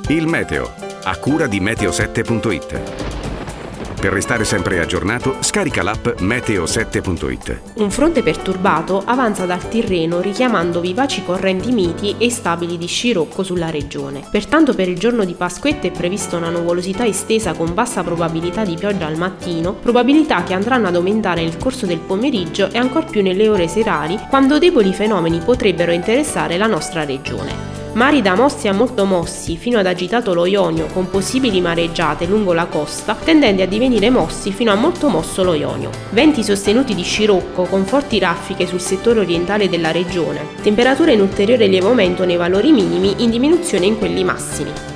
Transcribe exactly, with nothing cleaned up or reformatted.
Il meteo, a cura di meteo sette punto it. Per restare sempre aggiornato, scarica l'app meteo sette punto it. Un fronte perturbato avanza dal Tirreno richiamando vivaci correnti miti e stabili di scirocco sulla regione. Pertanto per il giorno di Pasquetta è prevista una nuvolosità estesa con bassa probabilità di pioggia al mattino, probabilità che andranno ad aumentare nel corso del pomeriggio e ancor più nelle ore serali, quando deboli fenomeni potrebbero interessare la nostra regione. Mari da mossi a molto mossi fino ad agitato lo Ionio con possibili mareggiate lungo la costa, tendenti a divenire mossi fino a molto mosso lo Ionio. Venti sostenuti di scirocco con forti raffiche sul settore orientale della regione. Temperature in ulteriore lieve aumento nei valori minimi, in diminuzione in quelli massimi.